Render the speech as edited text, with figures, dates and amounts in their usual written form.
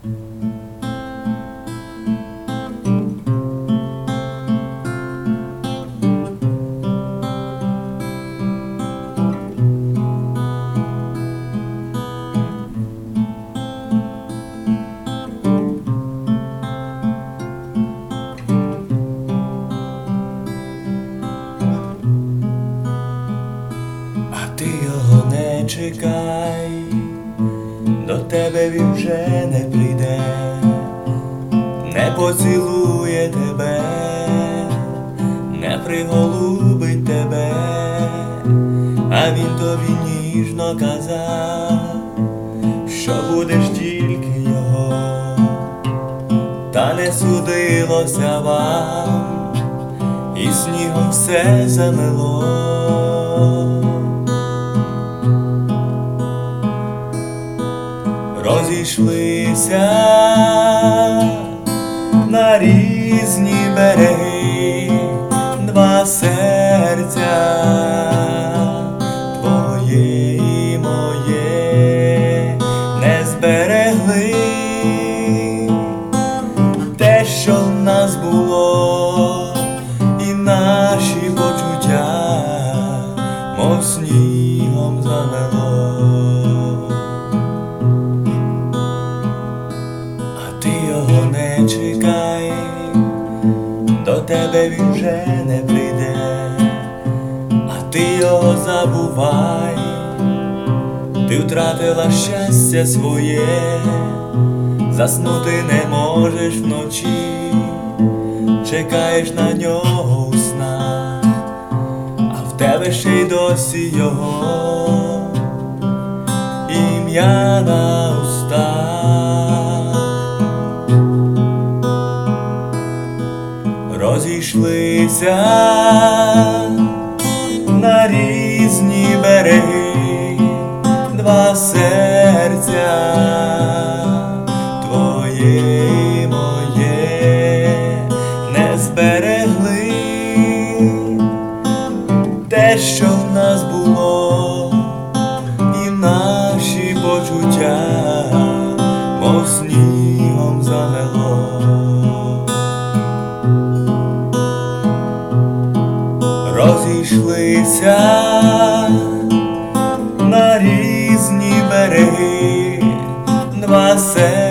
Ти його не чекай, до тебе він вже не прийде, не поцілує тебе, не приголубить тебе, а він тобі ніжно казав, що будеш тільки його, та не судилося вам, і снігом все замело. Розійшлися на різні береги два серця, твоє і моє, не зберегли те, що в нас було, і наші почуття, мов снігом замело. Не чекай, до тебе він вже не прийде, а ти його забувай, ти втратила щастя своє, заснути не можеш вночі, чекаєш на нього у снах, а в тебе ще й досі його ім'я на устах. Розійшлися на різні береги два серця, твоє і моє, не зберегли те, що в нас було, і наші почуття, мов снігом замело. Розійшлися на різні береги два серця.